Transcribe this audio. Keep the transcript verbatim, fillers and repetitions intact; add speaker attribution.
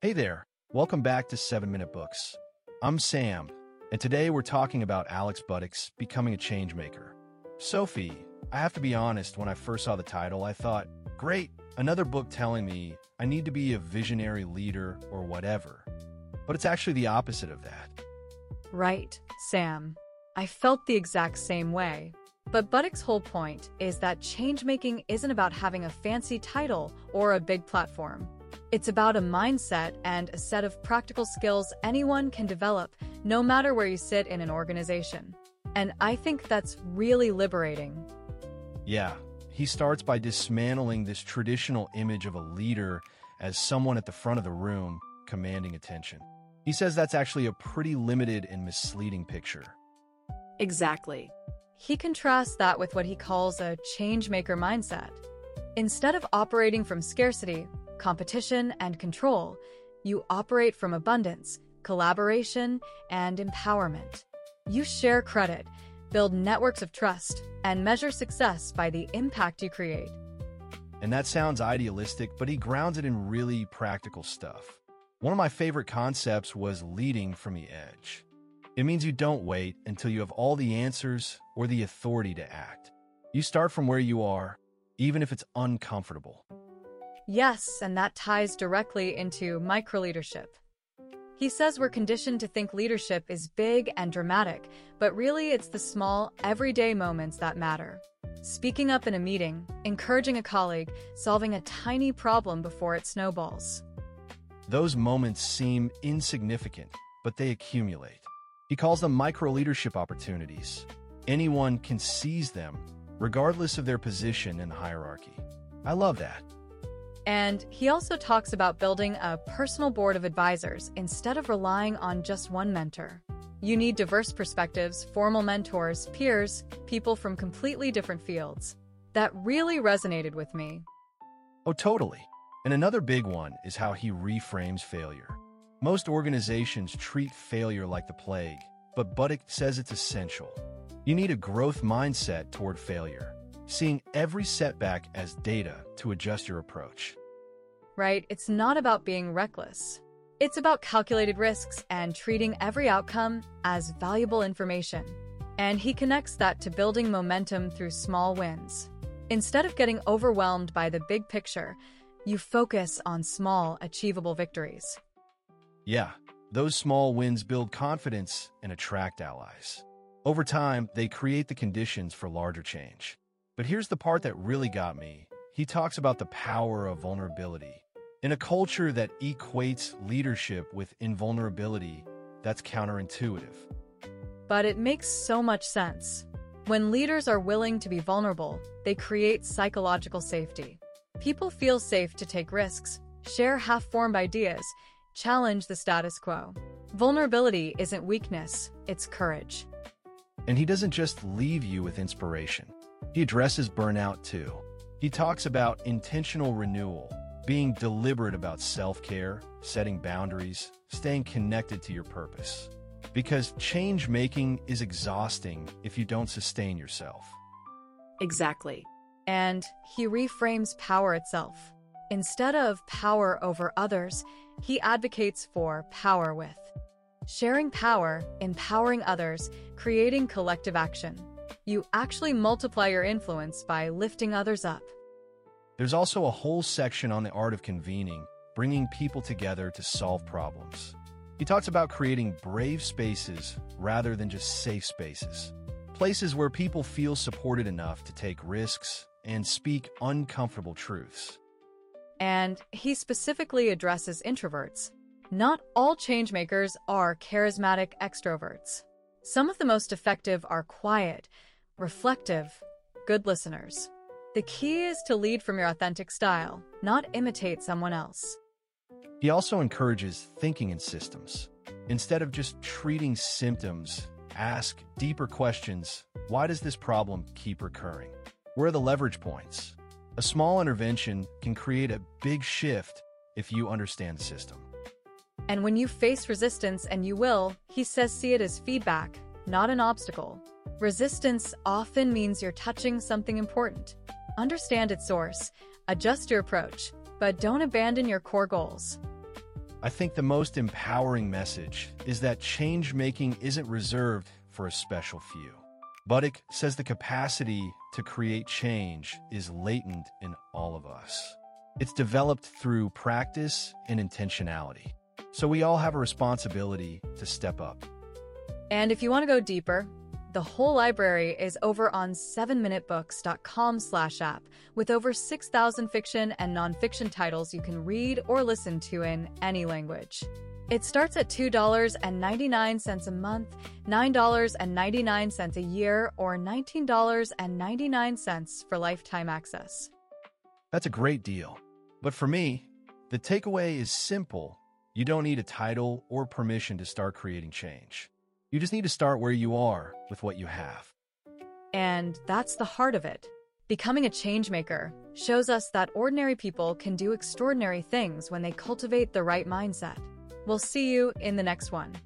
Speaker 1: Hey there, welcome back to seven minute Books. I'm Sam, and today we're talking about Alex Buddick's Becoming a Changemaker. Sophie, I have to be honest, when I first saw the title, I thought, great, another book telling me I need to be a visionary leader or whatever. But it's actually the opposite of that.
Speaker 2: Right, Sam. I felt the exact same way. But Buddick's whole point is that change-making isn't about having a fancy title or a big platform. It's about a mindset and a set of practical skills anyone can develop, no matter where you sit in an organization. And I think that's really liberating.
Speaker 1: Yeah, he starts by dismantling this traditional image of a leader as someone at the front of the room commanding attention. He says that's actually a pretty limited and misleading picture.
Speaker 2: Exactly. He contrasts that with what he calls a change-maker mindset. Instead of operating from scarcity, competition, and control, you operate from abundance, collaboration, and empowerment. You share credit, build networks of trust, and measure success by the impact you create.
Speaker 1: And that sounds idealistic, but he grounds it in really practical stuff. One of my favorite concepts was leading from the edge. It means you don't wait until you have all the answers or the authority to act. You start from where you are, even if it's uncomfortable.
Speaker 2: Yes, and that ties directly into microleadership. He says we're conditioned to think leadership is big and dramatic, but really it's the small, everyday moments that matter. Speaking up in a meeting, encouraging a colleague, solving a tiny problem before it snowballs.
Speaker 1: Those moments seem insignificant, but they accumulate. He calls them micro-leadership opportunities. Anyone can seize them, regardless of their position in the hierarchy. I love that.
Speaker 2: And he also talks about building a personal board of advisors instead of relying on just one mentor. You need diverse perspectives, formal mentors, peers, people from completely different fields. That really resonated with me.
Speaker 1: Oh, totally. And another big one is how he reframes failure. Most organizations treat failure like the plague, but Buddick says it's essential. You need a growth mindset toward failure, seeing every setback as data to adjust your approach.
Speaker 2: Right, it's not about being reckless. It's about calculated risks and treating every outcome as valuable information. And he connects that to building momentum through small wins. Instead of getting overwhelmed by the big picture, you focus on small, achievable victories.
Speaker 1: Yeah, those small wins build confidence and attract allies. Over time, they create the conditions for larger change. But here's the part that really got me. He talks about the power of vulnerability. In a culture that equates leadership with invulnerability, that's counterintuitive.
Speaker 2: But it makes so much sense. When leaders are willing to be vulnerable, they create psychological safety. People feel safe to take risks, share half-formed ideas, challenge the status quo. Vulnerability isn't weakness, it's courage.
Speaker 1: And he doesn't just leave you with inspiration. He addresses burnout too. He talks about intentional renewal, being deliberate about self-care, setting boundaries, staying connected to your purpose. Because change-making is exhausting if you don't sustain yourself.
Speaker 2: Exactly. And he reframes power itself. Instead of power over others, he advocates for power with. Sharing power, empowering others, creating collective action. You actually multiply your influence by lifting others up.
Speaker 1: There's also a whole section on the art of convening, bringing people together to solve problems. He talks about creating brave spaces rather than just safe spaces. Places where people feel supported enough to take risks and speak uncomfortable truths.
Speaker 2: And he specifically addresses introverts. Not all changemakers are charismatic extroverts. Some of the most effective are quiet, reflective, good listeners. The key is to lead from your authentic style, not imitate someone else.
Speaker 1: He also encourages thinking in systems. Instead of just treating symptoms, ask deeper questions. Why does this problem keep recurring? Where are the leverage points? A small intervention can create a big shift if you understand the system.
Speaker 2: And when you face resistance, and you will, he says see it as feedback, not an obstacle. Resistance often means you're touching something important. Understand its source, adjust your approach, but don't abandon your core goals.
Speaker 1: I think the most empowering message is that change-making isn't reserved for a special few. Buddick says the capacity to create change is latent in all of us. It's developed through practice and intentionality. So we all have a responsibility to step up.
Speaker 2: And if you want to go deeper, the whole library is over on seven minute books dot com slash app with over six thousand fiction and nonfiction titles you can read or listen to in any language. It starts at two dollars and ninety-nine cents a month, nine dollars and ninety-nine cents a year, or nineteen dollars and ninety-nine cents for lifetime access.
Speaker 1: That's a great deal. But for me, the takeaway is simple. You don't need a title or permission to start creating change. You just need to start where you are with what you have.
Speaker 2: And that's the heart of it. Becoming a changemaker shows us that ordinary people can do extraordinary things when they cultivate the right mindset. We'll see you in the next one.